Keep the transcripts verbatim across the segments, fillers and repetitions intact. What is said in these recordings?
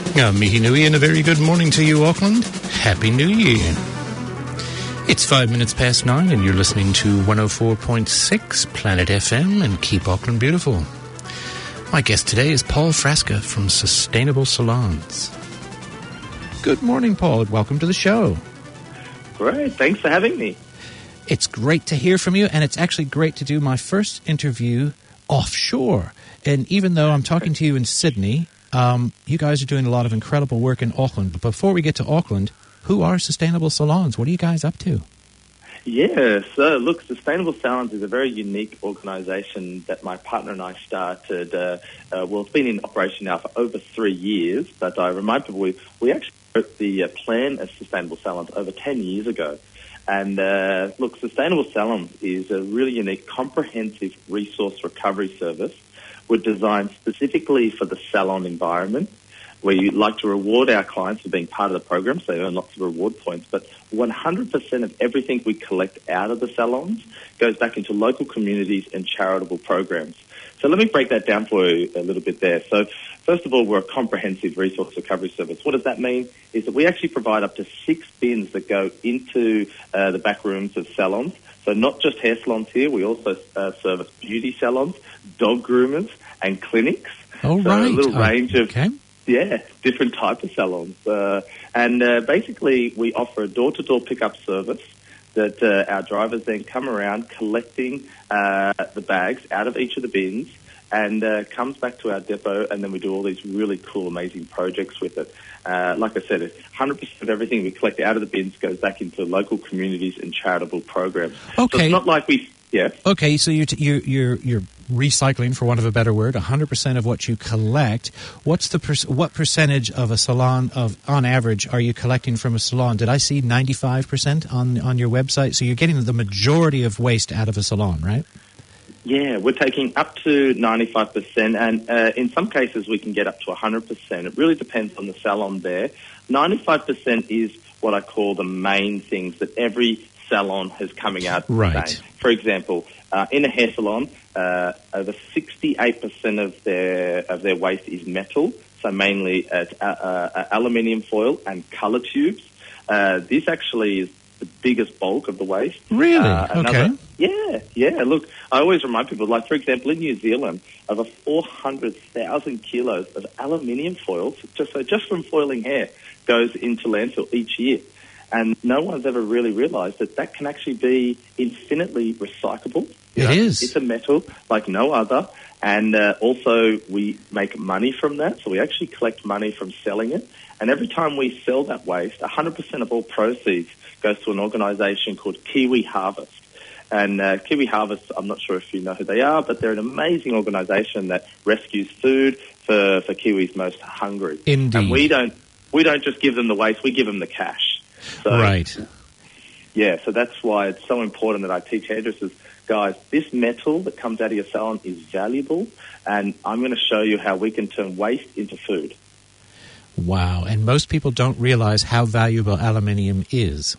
Uh, Mihi Nui, and a very good morning to you, Auckland. Happy New Year. It's five minutes past nine, and you're listening to one oh four point six Planet F M and Keep Auckland Beautiful. My guest today is Paul Frasca from Sustainable Salons. Good morning, Paul, and welcome to the show. Great, thanks for having me. It's great to hear from you, and it's actually great to do my first interview offshore. And even though I'm talking to you in Sydney, um, you guys are doing a lot of incredible work in Auckland. But before we get to Auckland, who are Sustainable Salons? What are you guys up to? Yeah, so look, Sustainable Salons is a very unique organisation that my partner and I started. Uh, uh, well, it's been in operation now for over three years, but I remind people we, we actually wrote the uh, plan as Sustainable Salons over ten years ago. And uh, look, Sustainable Salons is a really unique, comprehensive resource recovery service. We're designed specifically for the salon environment. We like to reward our clients for being part of the program, so they earn lots of reward points. But one hundred percent of everything we collect out of the salons goes back into local communities and charitable programs. So let me break that down for you a little bit there. So first of all, we're a comprehensive resource recovery service. What does that mean? Is that we actually provide up to six bins that go into uh, the back rooms of salons. So not just hair salons here, we also uh, service beauty salons, dog groomers, and clinics. Oh, so right. a little range oh, of... okay. Yeah, different type of salons. Uh, and uh, basically, we offer a door-to-door pickup service that uh, our drivers then come around collecting uh, the bags out of each of the bins and uh, comes back to our depot, and then we do all these really cool, amazing projects with it. Uh, like I said, one hundred percent of everything we collect out of the bins goes back into local communities and charitable programs. Okay. So it's not like we... Yeah. Okay, so you're, t- you're, you're, you're recycling, for want of a better word, one hundred percent of what you collect. What's the per- what percentage of a salon, of on average, are you collecting from a salon? Did I see ninety-five percent on, on your website? So you're getting the majority of waste out of a salon, right? Yeah, we're taking up to ninety-five percent, and uh, in some cases we can get up to one hundred percent. It really depends on the salon there. ninety-five percent is what I call the main things that every salon has coming out right. saying. For example, uh, in a hair salon, uh, over sixty-eight percent of their of their waste is metal, so mainly uh, uh, uh, aluminium foil and colour tubes. Uh, this actually is the biggest bulk of the waste. Really? Uh, another, okay. Yeah, yeah. Look, I always remind people, like, for example, in New Zealand, over four hundred thousand kilos of aluminium foil, just, so just from foiling hair, goes into landfill each year. And no one's ever really realised that that can actually be infinitely recyclable. You It know, is. It's a metal like no other. And uh, also we make money from that. So we actually collect money from selling it. And every time we sell that waste, one hundred percent of all proceeds goes to an organisation called Kiwi Harvest. And uh, Kiwi Harvest, I'm not sure if you know who they are, but they're an amazing organisation that rescues food for, for Kiwis most hungry. Indeed. And we don't, we don't just give them the waste, we give them the cash. So, right. Yeah, so that's why it's so important that I teach hairdressers, guys, this metal that comes out of your salon is valuable, and I'm going to show you how we can turn waste into food. Wow, and most people don't realize how valuable aluminium is.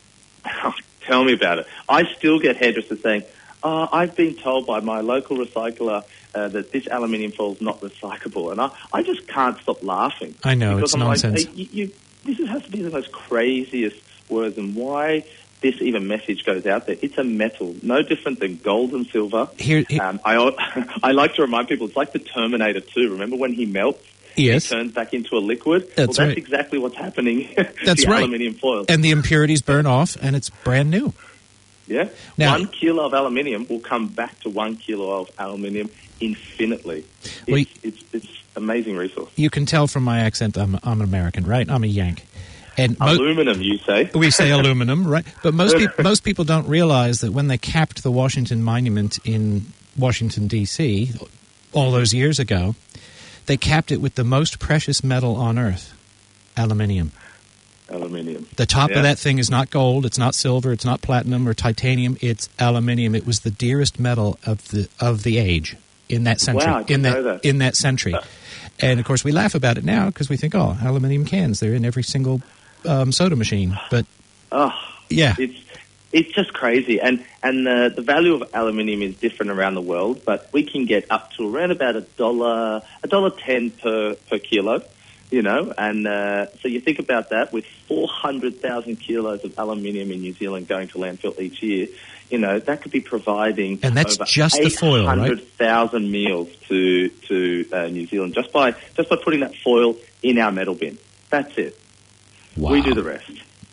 Tell me about it. I still get hairdressers saying, oh, I've been told by my local recycler uh, that this aluminium foil is not recyclable, and I, I just can't stop laughing. I know, because it's I'm nonsense. Like, hey, you, you, this has to be the most craziest words, and why this even message goes out there. It's a metal, no different than gold and silver. Here, here. Um, I, I like to remind people, it's like the Terminator two. Remember when he melts? Yes. He turns back into a liquid? That's well, that's right. exactly what's happening That's the right. aluminium foil. And the impurities burn off, and it's brand new. Yeah. Now, one kilo of aluminium will come back to one kilo of aluminium infinitely. It's, well, it's, it's amazing resource. You can tell from my accent I'm, I'm an American, right? I'm a Yank. And mo- aluminum, you say? We say aluminum, right? But most pe- most people don't realize that when they capped the Washington Monument in Washington, D C, all those years ago, they capped it with the most precious metal on Earth, aluminium. Aluminium. The top yeah. of that thing is not gold, it's not silver, it's not platinum or titanium, it's aluminium. It was the dearest metal of the of the age in that century. Wow, I didn't in that, know that. in that century. Uh, and of course we laugh about it now because we think, oh, aluminium cans, they're in every single um, soda machine. But oh, yeah. It's it's just crazy. And and the the value of aluminium is different around the world, but we can get up to around about a dollar a dollar ten per per kilo. you know, and uh, so you think about that with four hundred thousand kilos of aluminium in New Zealand going to landfill each year, you know, that could be providing and that's over just the foil, right? eight hundred thousand meals to to uh, New Zealand just by just by putting that foil in our metal bin. That's it. Wow. We do the rest.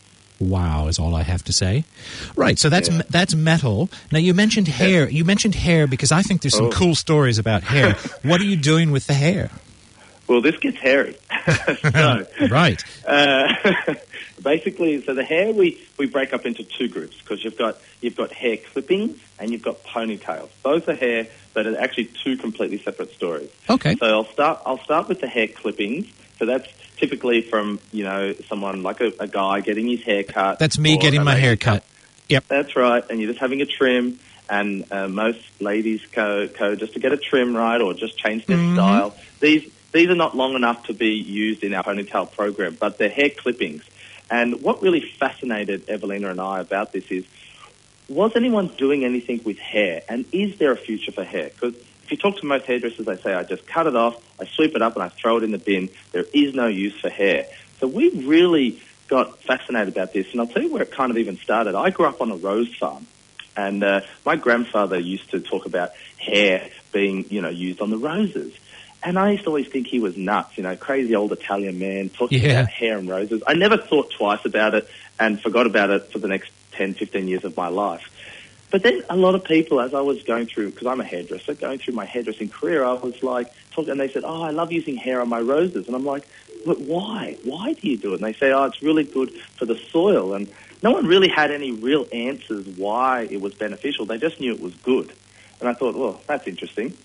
Wow is all I have to say. Right, so that's Yeah. that's metal. Now you mentioned hair. You mentioned hair because I think there's some Oh. cool stories about hair. What are you doing with the hair? Well, this gets hairy. so, Right. Uh, basically, so the hair we, we break up into two groups because you've got you've got hair clippings and you've got ponytails. Both are hair, but are actually two completely separate stories. Okay. So I'll start I'll start with the hair clippings. So that's typically from, you know, someone like a, a guy getting his hair cut. That's me or getting a my lady hair cut. Yep. That's right, and you're just having a trim, and uh, most ladies go, go just to get a trim, right, or just change their Mhm. style. These these are not long enough to be used in our ponytail program, but they're hair clippings. And what really fascinated Evelina and I about this is, was anyone doing anything with hair, and is there a future for hair? Because if you talk to most hairdressers, they say, I just cut it off, I sweep it up, and I throw it in the bin. There is no use for hair. So we really got fascinated about this, and I'll tell you where it kind of even started. I grew up on a rose farm, and uh, my grandfather used to talk about hair being, you know, used on the roses. And I used to always think he was nuts, you know, crazy old Italian man talking Yeah. about hair and roses. I never thought twice about it and forgot about it for the next ten, fifteen years of my life. But then a lot of people, as I was going through, because I'm a hairdresser, going through my hairdressing career, I was like, talking, and they said, oh, I love using hair on my roses. And I'm like, but why? Why do you do it? And they say, oh, it's really good for the soil. And no one really had any real answers why it was beneficial. They just knew it was good. And I thought, well, that's interesting.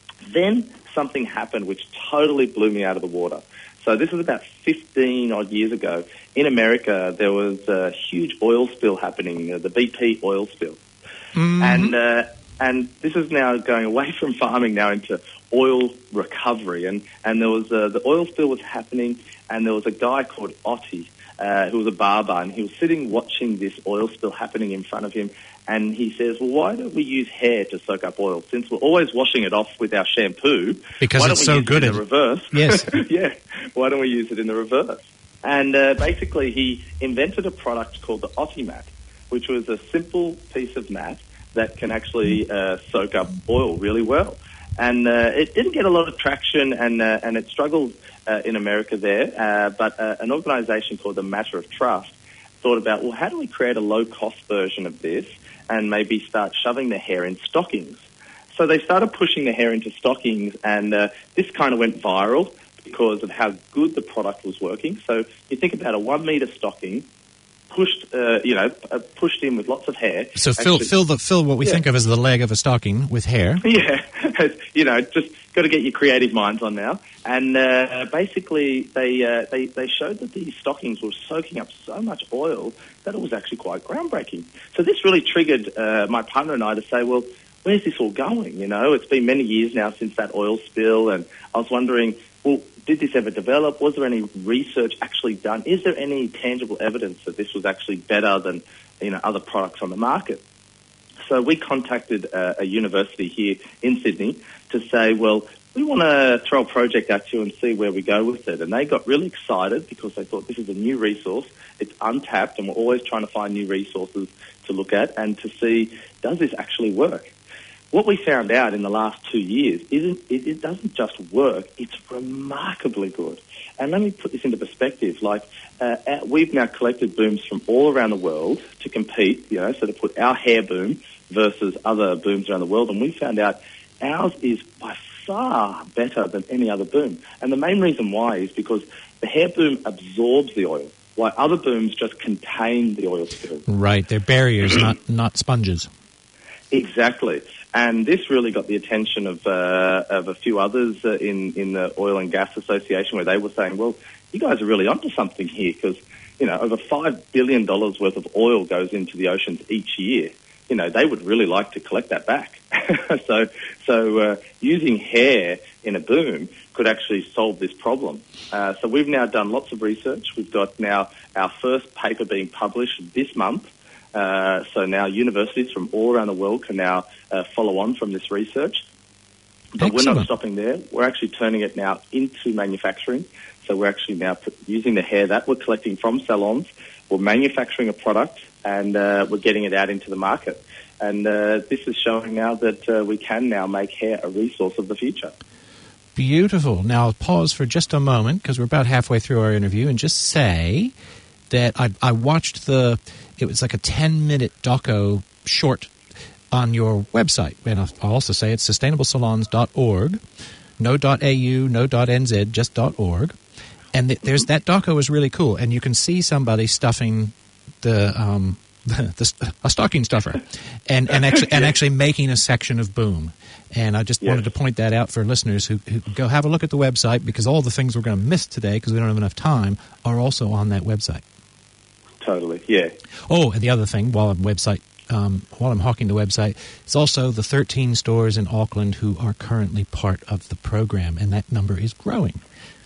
Then something happened which totally blew me out of the water. So this is about fifteen odd years ago. In America, there was a huge oil spill happening, uh, the B P oil spill. Mhm. And uh, and this is now going away from farming now into oil recovery. And, and there was uh, the oil spill was happening, and there was a guy called Otti, uh, who was a barber, and he was sitting watching this oil spill happening in front of him. And he says, well, why don't we use hair to soak up oil? Since we're always washing it off with our shampoo, Because why don't it's we so use good it at in the reverse? Yes. Yeah, why don't we use it in the reverse? And uh, basically he invented a product called the Otti mat, which was a simple piece of mat that can actually uh, soak up oil really well. And uh, it didn't get a lot of traction, and uh, and it struggled uh, in America there. Uh, but uh, an organisation called the Matter of Trust thought about, well, how do we create a low-cost version of this and maybe start shoving the hair in stockings? So they started pushing the hair into stockings, and uh, this kind of went viral because of how good the product was working. So you think about a one-metre stocking, pushed, uh, you know, uh, pushed in with lots of hair. So fill Actually- fill the fill what we Yeah. think of as the leg of a stocking with hair. Yeah, you know, just got to get your creative minds on now. And uh, basically, they, uh, they they showed that these stockings were soaking up so much oil that it was actually quite groundbreaking. So this really triggered uh, my partner and I to say, well, where's this all going? You know, it's been many years now since that oil spill, and I was wondering, well, did this ever develop? Was there any research actually done? Is there any tangible evidence that this was actually better than, you know, other products on the market? So we contacted uh, a university here in Sydney to say, well, we want to throw a project at you and see where we go with it. And they got really excited because they thought this is a new resource. It's untapped, and we're always trying to find new resources to look at and to see, does this actually work? What we found out in the last two years isn't it, it doesn't just work, it's remarkably good. And let me put this into perspective. Like, uh, our, we've now collected booms from all around the world to compete, you know, so to put our hair boom versus other booms around the world, and we found out ours is by far better than any other boom. And the main reason why is because the hair boom absorbs the oil, while other booms just contain the oil spill. Right, they're barriers, not not sponges. Exactly. And this really got the attention of uh, of a few others uh, in, in the Oil and Gas Association, where they were saying, well, you guys are really onto something here because, you know, over five billion dollars worth of oil goes into the oceans each year. You know, they would really like to collect that back. so so uh, using hair in a boom could actually solve this problem. Uh, so we've now done lots of research. We've got now our first paper being published this month. Uh, so now universities from all around the world can now uh, follow on from this research. But Excellent. we're not stopping there. We're actually turning it now into manufacturing. So we're actually now put, using the hair that we're collecting from salons. We're manufacturing a product, and uh, we're getting it out into the market. And uh, this is showing now that uh, we can now make hair a resource of the future. Beautiful. Now, I'll pause for just a moment because we're about halfway through our interview and just say that I, I watched the, it was like a ten-minute doco short on your website. And I'll also say it's sustainable salons dot org, no .au, no .nz, just .org. And th- there's that doco is really cool. And you can see somebody stuffing the... Um, The, the, a stocking stuffer, and and actually and actually making a section of Boom, and I just yes. wanted to point that out for listeners who, who go have a look at the website, because all the things we're going to miss today because we don't have enough time are also on that website. Totally, yeah. Oh, and the other thing, while I'm website, um, while I'm hawking the website, it's also the thirteen stores in Auckland who are currently part of the program, and that number is growing.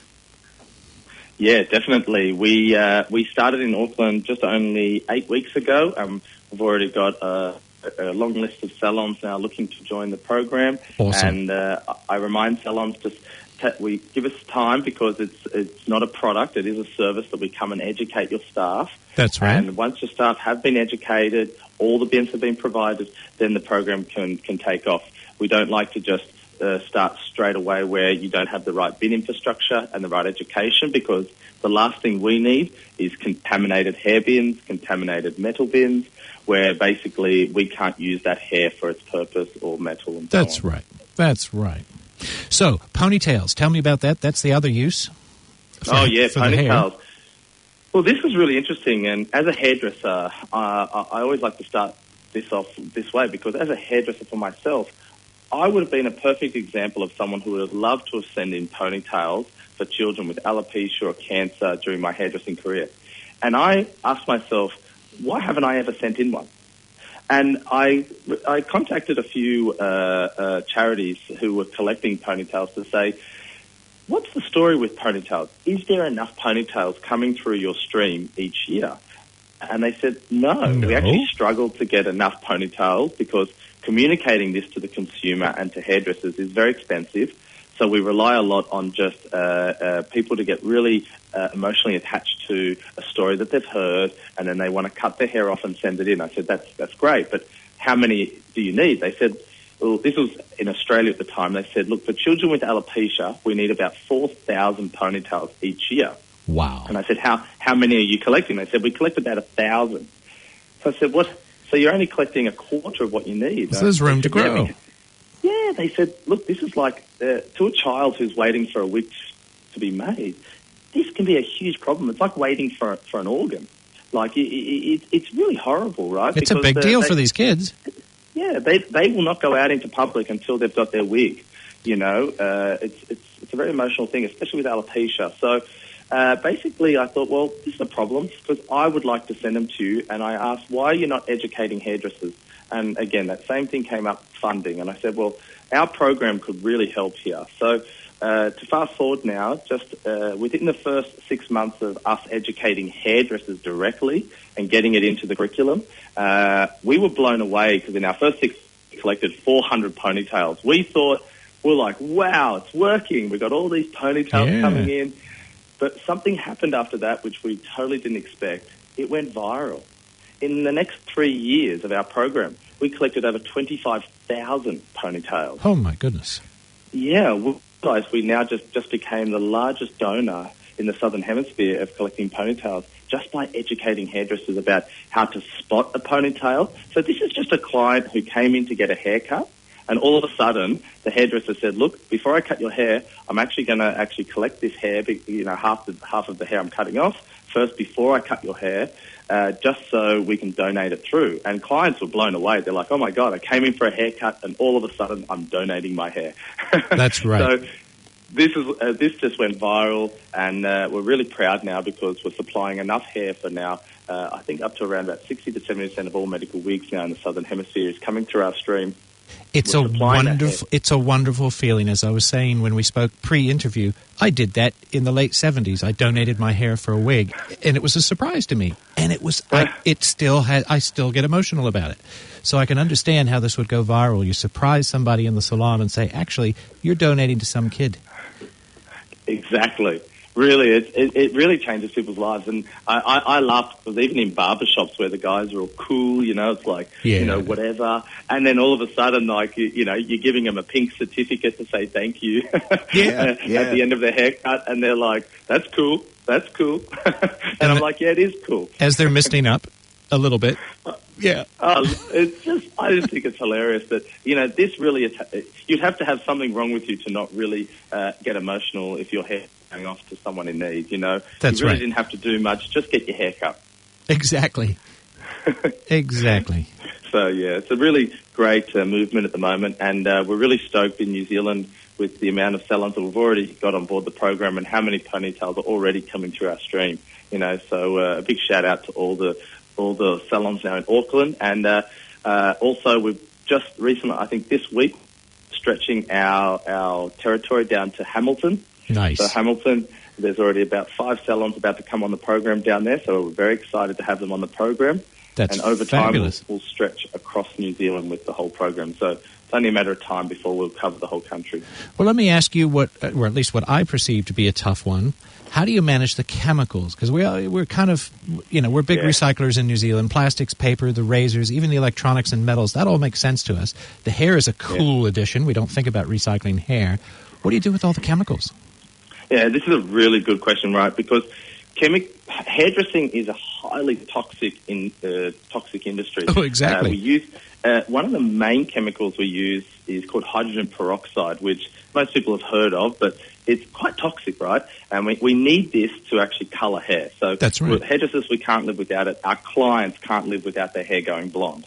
Yeah, definitely. We uh, we started in Auckland just only eight weeks ago. Um, we've already got a, a long list of salons now looking to join the program. Awesome. And uh, I remind salons just t- we give us time, because it's it's not a product; it is a service that we come and educate your staff. That's right. And once your staff have been educated, all the bins have been provided, then the program can can take off. We don't like to just Uh, start straight away where you don't have the right bin infrastructure and the right education, because the last thing we need is contaminated hair bins, contaminated metal bins, where basically we can't use that hair for its purpose or metal and so That's on. right. That's right. So, ponytails, tell me about that. That's the other use. For, oh, yeah, for ponytails. Well, this is really interesting, and as a hairdresser, uh, I always like to start this off this way, because as a hairdresser for myself, I would have been a perfect example of someone who would have loved to have sent in ponytails for children with alopecia or cancer during my hairdressing career. And I asked myself, why haven't I ever sent in one? And I, I contacted a few uh, uh, charities who were collecting ponytails to say, what's the story with ponytails? Is there enough ponytails coming through your stream each year? And they said, no, no. we actually struggled to get enough ponytails, because communicating this to the consumer and to hairdressers is very expensive. So we rely a lot on just uh, uh, people to get really uh, emotionally attached to a story that they've heard, and then they want to cut their hair off and send it in. I said, that's that's great, but how many do you need? They said, well, this was in Australia at the time. They said, look, for children with alopecia, we need about four thousand ponytails each year. Wow. And I said, how how many are you collecting? They said, we collect about a thousand. So I said, what? So you're only collecting a quarter of what you need. So there's room to grow. Yeah, yeah, they said, look, this is like, uh, to a child who's waiting for a wig to be made, this can be a huge problem. It's like waiting for for an organ. Like, it, it, it's really horrible, right? It's because a big uh, deal they, for these kids. Yeah, they they will not go out into public until they've got their wig. You know, uh, it's, it's, it's a very emotional thing, especially with alopecia. So, Uh, basically, I thought, well, this is a problem, because I would like to send them to you, and I asked, why are you not educating hairdressers? And again, that same thing came up, funding, and I said, well, our program could really help here. So uh, to fast forward now, just uh, within the first six months of us educating hairdressers directly and getting it into the curriculum, uh, we were blown away, because in our first six we collected four hundred ponytails. We thought, we're like, wow, it's working. We got all these ponytails yeah. coming in. But something happened after that which we totally didn't expect. It went viral. In the next three years of our program, we collected over twenty-five thousand ponytails. Oh, my goodness. Yeah, we realized we now just, just became the largest donor in the Southern Hemisphere of collecting ponytails, just by educating hairdressers about how to spot a ponytail. So this is just a client who came in to get a haircut. And all of a sudden, the hairdresser said, look, before I cut your hair, I'm actually going to actually collect this hair, you know, half the, half of the hair I'm cutting off first before I cut your hair, uh, just so we can donate it through. And clients were blown away. They're like, oh, my God, I came in for a haircut, and all of a sudden I'm donating my hair. That's right. So this is uh, this just went viral, and uh, we're really proud now, because we're supplying enough hair for now. Uh, I think up to around about sixty to seventy percent of all medical wigs now in the Southern Hemisphere is coming through our stream. It's a wonderful, it's a wonderful feeling. As I was saying when we spoke pre-interview, I did that in the late seventies. I donated my hair for a wig, and it was a surprise to me. And it was, I, it still had, I still get emotional about it. So I can understand how this would go viral. You surprise somebody in the salon and say, "Actually, you're donating to some kid." Exactly. Really, it, it, it really changes people's lives. And I, I, I laugh because even in barbershops where the guys are all cool, you know, it's like, yeah. you know, whatever. And then all of a sudden, like, you, you know, you're giving them a pink certificate to say thank you yeah, yeah. at the end of their haircut. And they're like, that's cool, that's cool. and, and I'm the, like, yeah, it is cool. As they're misting up a little bit. Yeah. Um, it's just, I just think it's hilarious that, you know, this really, you'd have to have something wrong with you to not really uh, get emotional if your hair going off to someone in need, you know. That's you really right. didn't have to do much, just get your hair cut. Exactly. Exactly. So, yeah, it's a really great uh, movement at the moment, and uh, we're really stoked in New Zealand with the amount of salons that we've already got on board the program and how many ponytails are already coming through our stream, you know. So uh, a big shout out to all the all the salons now in Auckland, and uh, uh, also we've just recently, I think this week, stretching our, our territory down to Hamilton. Nice. So Hamilton, there's already about five salons about to come on the program down there, so we're very excited to have them on the program. That's and over fabulous. time, we'll, we'll stretch across New Zealand with the whole program. So it's only a matter of time before we'll cover the whole country. Well, let me ask you what, or at least what I perceive to be a tough one. How do you manage the chemicals? Because we are, we're kind of, you know, we're big yeah. recyclers in New Zealand. Plastics, paper, the razors, even the electronics and metals, that all makes sense to us. The hair is a cool yeah. addition. We don't think about recycling hair. What do you do with all the chemicals? Yeah, this is a really good question, right? Because chemi- hairdressing is a highly toxic in uh, toxic industry. Oh, exactly. Uh, we use uh, one of the main chemicals we use is called hydrogen peroxide, which most people have heard of, but it's quite toxic, right? And we, we need this to actually colour hair. So that's right. With hairdressers, we can't live without it. Our clients can't live without their hair going blonde.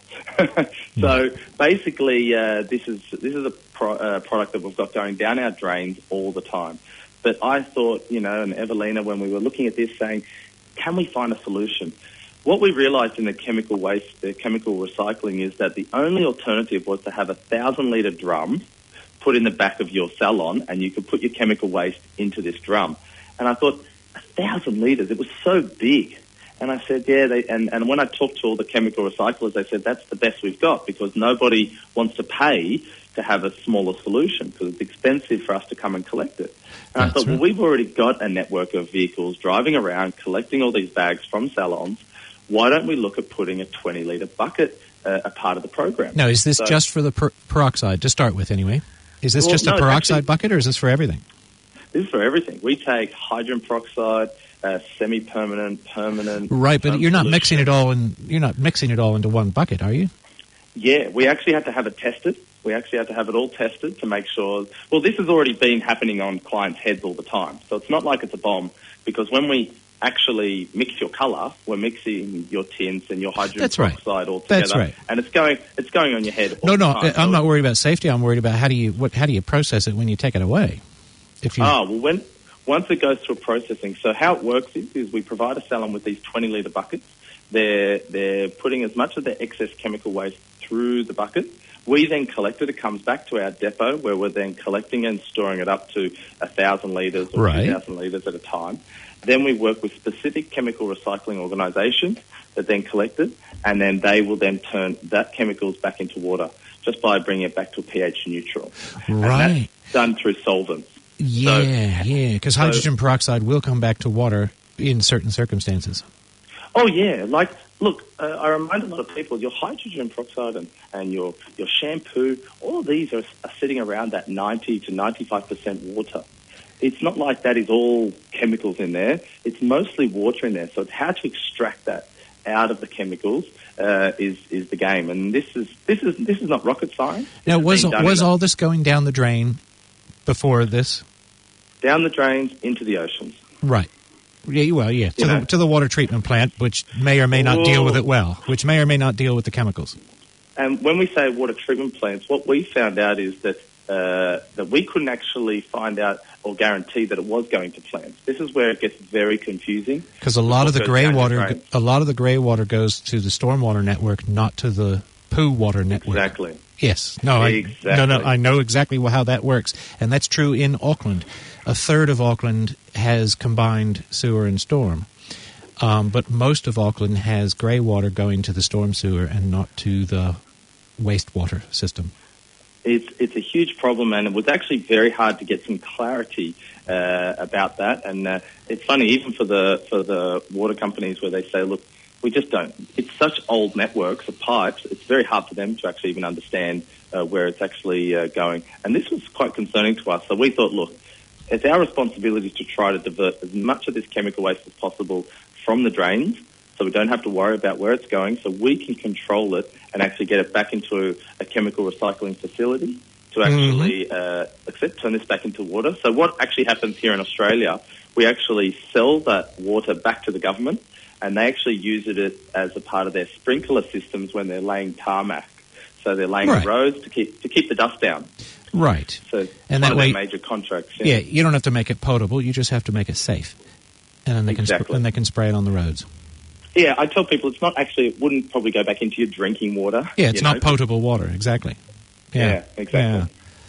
So basically, uh, this is this is a pro, uh, product that we've got going down our drains all the time. But I thought, you know, and Evelina, when we were looking at this, saying, can we find a solution? What we realised in the chemical waste, the chemical recycling, is that the only alternative was to have a thousand litre drum put in the back of your salon, and you could put your chemical waste into this drum. And I thought, a thousand litres, it was so big. And I said, yeah, they, and, and when I talked to all the chemical recyclers, they said, that's the best we've got, because nobody wants to pay to have a smaller solution, because it's expensive for us to come and collect it. And that's I thought, right. well, we've already got a network of vehicles driving around, collecting all these bags from salons. Why don't we look at putting a twenty litre bucket uh, a part of the program? Now, is this so, just for the per- peroxide, to start with anyway? Is this well, just a no, peroxide actually, bucket, or is this for everything? This is for everything. We take hydrogen peroxide, uh, semi-permanent, permanent. Right, but you're not solution. mixing it all in. You're not mixing it all into one bucket, are you? Yeah, we actually have to have it tested. We actually have to have it all tested to make sure. Well, this has already been happening on clients' heads all the time, so it's not like it's a bomb. Because when we actually mix your colour, we're mixing your tints and your hydrogen That's peroxide right. all together. That's right. And it's going, it's going on your head. All no, the no, time. I'm so not worried about safety. I'm worried about how do you what how do you process it when you take it away? If you oh well, when once it goes through processing. So how it works is, is we provide a salon with these twenty litre buckets. They're they're putting as much of their excess chemical waste through the bucket. We then collect it. It comes back to our depot, where we're then collecting and storing it up to a thousand litres or right. two thousand litres at a time. Then we work with specific chemical recycling organisations that then collect it, and then they will then turn that chemicals back into water just by bringing it back to a pH neutral. Right. And that's done through solvents. Yeah, so, yeah, because hydrogen so, peroxide will come back to water in certain circumstances. Oh, yeah. Like, look, uh, I remind a lot of people, your hydrogen peroxide and, and your, your shampoo, all of these are, are sitting around that ninety to ninety-five percent water. It's not like that is all chemicals in there. It's mostly water in there. So it's how to extract that out of the chemicals uh, is is the game. And this is this is this is not rocket science. Now, was was all this going down the drain before this? Down the drains into the oceans. Right. Yeah, well, yeah, to the, to the water treatment plant, which may or may not Whoa. deal with it well, which may or may not deal with the chemicals. And when we say water treatment plants, what we found out is that uh, that we couldn't actually find out or guarantee that it was going to plants. This is where it gets very confusing. Because a lot of the grey water, a lot of the grey water goes to the stormwater network, not to the poo water network. Exactly. Yes. No, I, exactly. no, no, I know exactly how that works. And that's true in Auckland. A third of Auckland has combined sewer and storm. Um, but most of Auckland has grey water going to the storm sewer and not to the wastewater system. It's it's a huge problem, and it was actually very hard to get some clarity uh, about that. And uh, it's funny, even for the for the water companies, where they say, look, we just don't. It's such old networks of pipes. It's very hard for them to actually even understand uh, where it's actually uh, going. And this was quite concerning to us. So we thought, look, it's our responsibility to try to divert as much of this chemical waste as possible from the drains, so we don't have to worry about where it's going, so we can control it and actually get it back into a, a chemical recycling facility to actually mm-hmm. uh, accept, turn this back into water. So what actually happens here in Australia, we actually sell that water back to the government, and they actually use it as a part of their sprinkler systems when they're laying tarmac. So they're laying right. the roads to keep to keep the dust down. Right. So and one that of way, their major contracts. Yeah. yeah, you don't have to make it potable, you just have to make it safe. And then they exactly. can sp- and they can spray it on the roads. Yeah, I tell people it's not actually, it wouldn't probably go back into your drinking water. Yeah, it's not know? potable water, exactly. Yeah, yeah exactly. Yeah.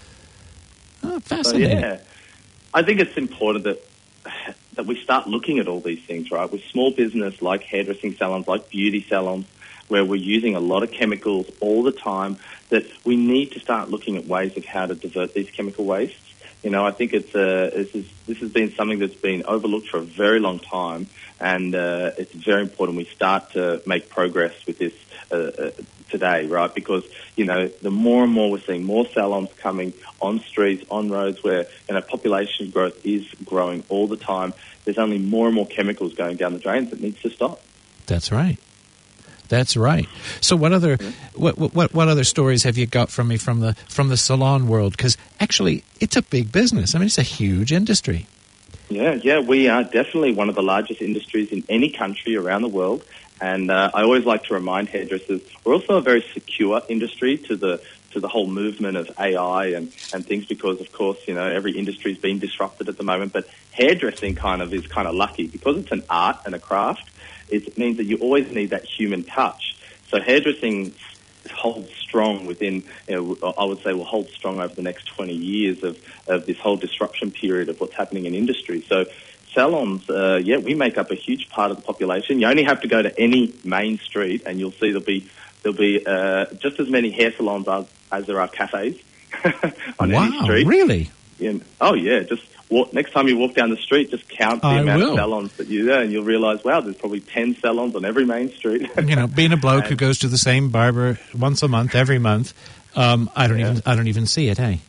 Oh, fascinating. So, yeah, I think it's important that that we start looking at all these things, right? With small business like hairdressing salons, like beauty salons, where we're using a lot of chemicals all the time, that we need to start looking at ways of how to divert these chemical wastes. You know, I think it's uh, this, is, this has been something that's been overlooked for a very long time, and uh, it's very important we start to make progress with this uh, uh, today, right? Because, you know, the more and more we're seeing more salons coming on streets, on roads, where, you know, population growth is growing all the time. There's only more and more chemicals going down the drains that needs to stop. That's right. That's right. So, what other what what what other stories have you got from me from the from the salon world? Because actually, it's a big business. I mean, it's a huge industry. Yeah, yeah, we are definitely one of the largest industries in any country around the world. And uh, I always like to remind hairdressers we're also a very secure industry to the to the whole movement of A I and, and things, because of course, you know, every industry is being disrupted at the moment. But hairdressing kind of is kind of lucky because it's an art and a craft. It means that you always need that human touch. So hairdressing holds strong within, you know, I would say will hold strong over the next twenty years of, of this whole disruption period of what's happening in industry. So salons, uh, yeah, we make up a huge part of the population. You only have to go to any main street and you'll see there'll be there'll be uh, just as many hair salons as, as there are cafes on wow, any street. Really? Yeah. Oh, yeah, just walk, next time you walk down the street, just count the I amount will. of salons that you're there, and you'll realise, wow, there's probably ten salons on every main street. You know, being a bloke and, who goes to the same barber once a month, every month, um, I don't yeah. even I don't even see it, hey?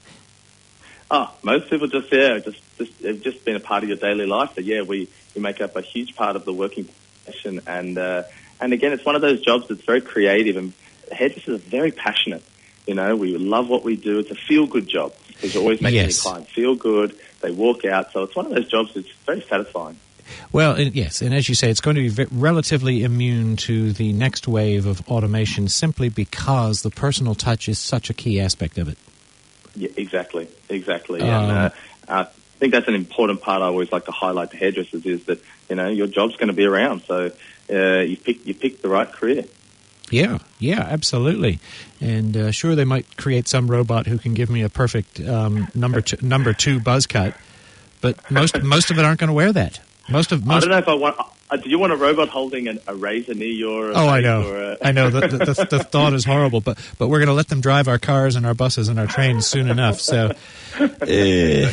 Oh, most people just, yeah, just, just it's just been a part of your daily life. But, yeah, we, we make up a huge part of the working profession. And, uh, and again, it's one of those jobs that's very creative, and hairdressers are very passionate. You know, we love what we do. It's a feel-good job because you're always making yes. your client feel good. They walk out. So it's one of those jobs that's very satisfying. Well, and yes, and as you say, it's going to be v- relatively immune to the next wave of automation simply because the personal touch is such a key aspect of it. Yeah, exactly, exactly. Um, and uh, I think that's an important part I always like to highlight to hairdressers is that, you know, your job's going to be around. So uh, you pick you pick the right career. Yeah, yeah, absolutely. And uh, sure, they might create some robot who can give me a perfect um, number two, number two buzz cut, but most most of it aren't going to wear that. Most of most I don't know if I want. Uh, do you want a robot holding an, a razor near your? Oh, I know, or a... I know. The, the, the, the thought is horrible, but but we're going to let them drive our cars and our buses and our trains soon enough. So, uh, yeah.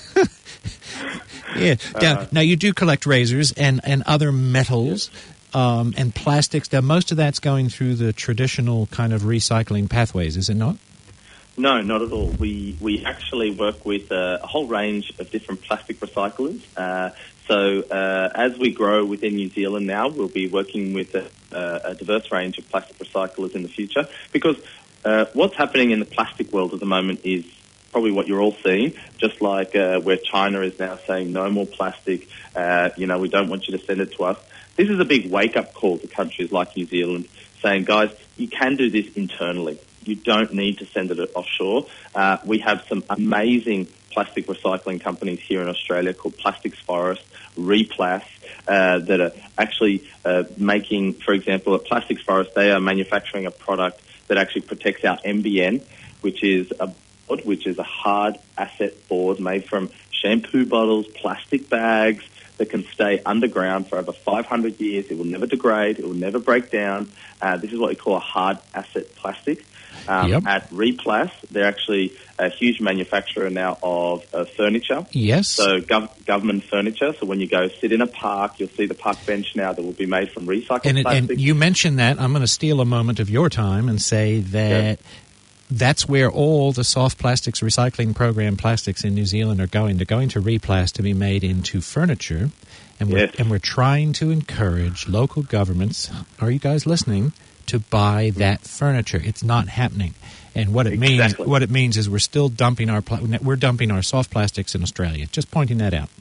Now, uh, now you do collect razors and and other metals. Yes. Um, and plastics. Now, most of that's going through the traditional kind of recycling pathways, is it not? No, not at all. We we actually work with a, a whole range of different plastic recyclers. Uh, so uh, as we grow within New Zealand now, we'll be working with a, a, a diverse range of plastic recyclers in the future, because uh, what's happening in the plastic world at the moment is probably what you're all seeing, just like uh, where China is now saying no more plastic, uh, you know, we don't want you to send it to us. This is a big wake-up call to countries like New Zealand, saying, guys, you can do this internally. You don't need to send it offshore. Uh, we have some amazing plastic recycling companies here in Australia called Plastics Forest, Replas, uh, that are actually uh, making, for example, at Plastics Forest, they are manufacturing a product that actually protects our M B N, which is a board, which is a hard asset board made from shampoo bottles, plastic bags that can stay underground for over five hundred years. It will never degrade. It will never break down. Uh, this is what we call a hard asset plastic. Um, yep. At Replas, they're actually a huge manufacturer now of uh, furniture. Yes. So gov- government furniture. So when you go sit in a park, you'll see the park bench now that will be made from recycled and it, plastic. And you mentioned that. I'm going to steal a moment of your time and say that yeah. that's where all the soft plastics recycling program plastics in New Zealand are going. They're going to Replas to be made into furniture. And we're, yes. and we're trying to encourage local governments, are you guys listening, to buy that furniture. It's not happening. And what it exactly. means what it means is we're still dumping our pla- we're dumping our soft plastics in Australia. Just pointing that out.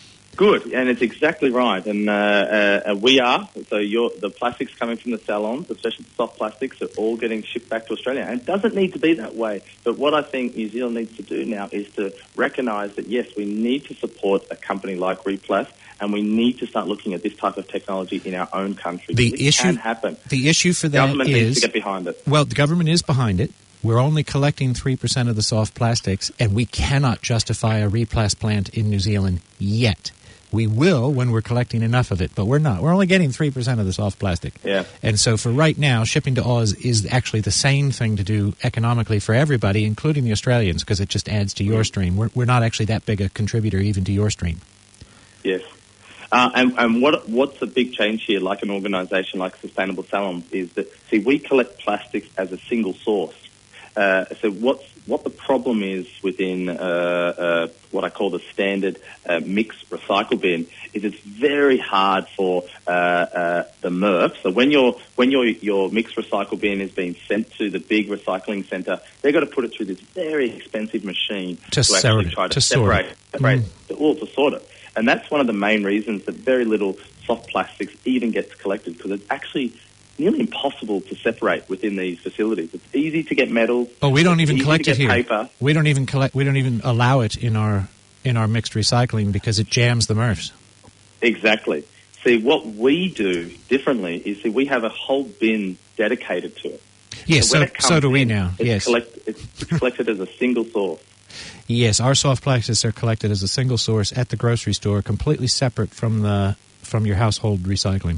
Good, and it's exactly right. And uh, uh, we are, so you're, the plastics coming from the salons, especially the soft plastics, are all getting shipped back to Australia. And it doesn't need to be that way. But what I think New Zealand needs to do now is to recognise that, yes, we need to support a company like Replas, and we need to start looking at this type of technology in our own country. The it issue, can happen. The issue for that government is... needs to get behind it. Well, the government is behind it. We're only collecting three percent of the soft plastics, and we cannot justify a Replas plant in New Zealand yet. We will when we're collecting enough of it, but we're not. We're only getting three percent of the soft plastic. Yeah. And so for right now, shipping to Oz is actually the same thing to do economically for everybody, including the Australians, because it just adds to your stream. We're, we're not actually that big a contributor even to your stream. Yes. Uh, and and what what's the big change here, like an organisation like Sustainable Salons, is that, see, we collect plastics as a single source. Uh, so what's, what the problem is within uh, uh, what I call the standard uh, mixed recycle bin is it's very hard for uh, uh, the M R F. So when your when your your mixed recycle bin is being sent to the big recycling centre, they've got to put it through this very expensive machine to, to actually it, try to, to separate, sort separate mm. all to sort it. And that's one of the main reasons that very little soft plastics even gets collected, because it's actually nearly impossible to separate within these facilities. It's easy to get metals. Oh, we don't even collect it here. Paper. We don't even collect. We don't even allow it in our in our mixed recycling because it jams the M R Fs. Exactly. See, what we do differently is, see, we have a whole bin dedicated to it. Yes, so, so, so do we in, now. It's yes, collect, it's collected as a single source. Yes, our soft plastics are collected as a single source at the grocery store, completely separate from the from your household recycling.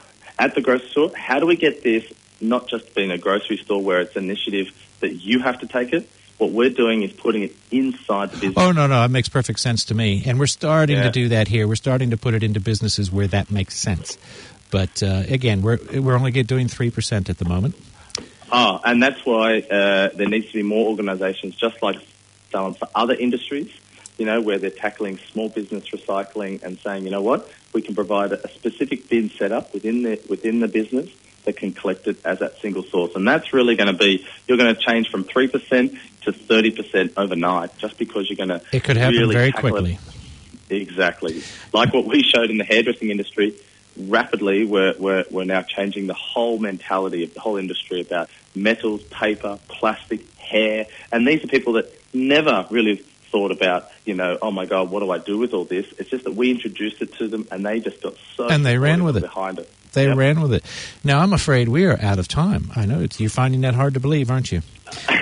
At the grocery store, how do we get this not just being a grocery store where it's an initiative that you have to take it? What we're doing is putting it inside the business. Oh, no, no, it makes perfect sense to me. And we're starting yeah. to do that here. We're starting to put it into businesses where that makes sense. But, uh, again, we're we're only doing three percent at the moment. Oh, and that's why uh, there needs to be more organisations just like Salons for other industries, you know, where they're tackling small business recycling and saying, you know what, we can provide a specific bin set up within the within the business that can collect it as that single source. And that's really going to be, you're going to change from three percent to thirty percent overnight, just because you're going to It could happen really very quickly. It. Exactly. Like what we showed in the hairdressing industry, rapidly we're, we're, we're now changing the whole mentality of the whole industry about metals, paper, plastic, hair. And these are people that never really thought about, you know, oh my God, what do I do with all this? It's just that we introduced it to them and they just got so and they ran with it. behind it. They yep. ran with it. Now, I'm afraid we are out of time. I know it's, you're finding that hard to believe, aren't you?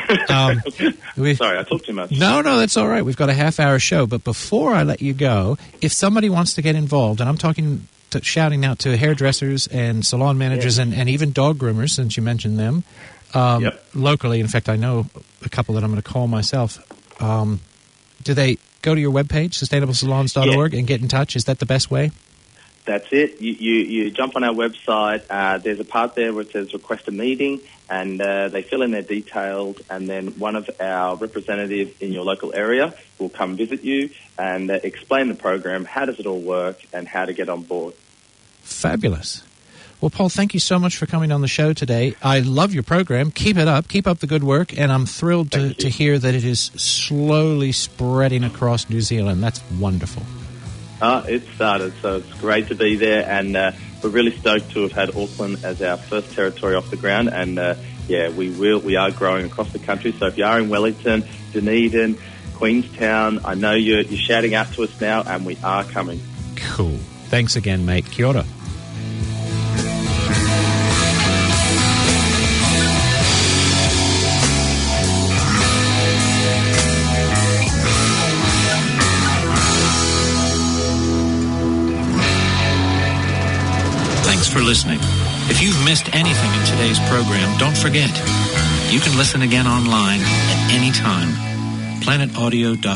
Um, we, Sorry, I talked too much. No, no, that's all right. We've got a half-hour show. But before I let you go, if somebody wants to get involved, and I'm talking, to, shouting out to hairdressers and salon managers yeah. and, and even dog groomers, since you mentioned them, um, yep. locally. In fact, I know a couple that I'm going to call myself. Um, do they go to your webpage, sustainable salons dot org, yeah. and get in touch? Is that the best way? That's it. You, you, you jump on our website. Uh, there's a part there where it says request a meeting, and uh, they fill in their details, and then one of our representatives in your local area will come visit you and uh, explain the program, how does it all work, and how to get on board. Fabulous. Well, Paul, thank you so much for coming on the show today. I love your program. Keep it up. Keep up the good work, and I'm thrilled to, to hear that it is slowly spreading across New Zealand. That's wonderful. Uh, it started, so it's great to be there, and uh, we're really stoked to have had Auckland as our first territory off the ground, and uh, yeah, we will. We are growing across the country, so if you are in Wellington, Dunedin, Queenstown, I know you're, you're shouting out to us now, and we are coming. Cool. Thanks again, mate. Kia ora. for listening. If you've missed anything in today's program, don't forget, you can listen again online at any time. planet audio dot